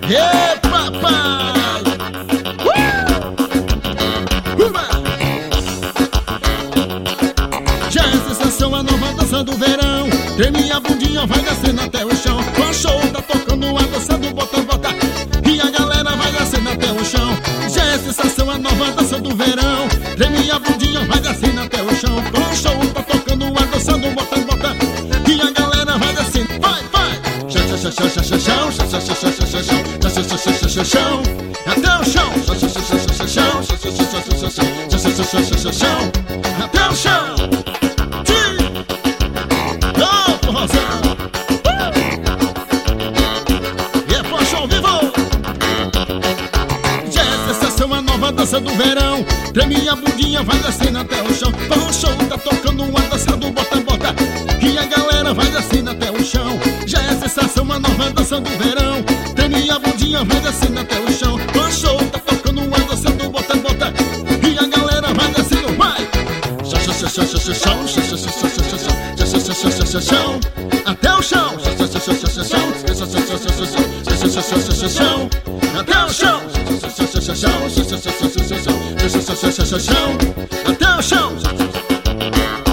Ê, papai! Já é sensação, a nova dança do verão. Treme a bundinha, vai descendo até o chão. O show tá tocando a dança do bota-bota e a galera vai descendo até o chão. Já é sensação, a nova dança do verão. Treme a bundinha, vai descendo até o chão. O show tá tocando a dança do bota-bota e a galera vai descendo. Vai, vai! Chão, chão, chão, chão, chão, chão, chão, chão, chão, chão, chão, chão, chão, chão, até o chão. Chão, chão, chão, chão, chão, chão, chão, chão, chão, até o chão. Dança do verão, treme a bundinha, vai descendo até o chão. O show tá tocando a dança do bota-bota e a galera vai descendo até o chão. Já é sensação, uma nova dança do verão. Treme a bundinha, vai descendo até o chão. O show tá tocando a dança do bota-bota e a galera vai descendo, vai! Chão, chão, chão, chão, chão, chão, chão, chão, chão, chão, chão, chão, chão, até o chão. Chão, chão, chão, chão, chão, chão, chão, chão, chão, até o chão. Chão, chão, chão, chão, chão, chão, chão, chão, chão, chão, chão, até o chão.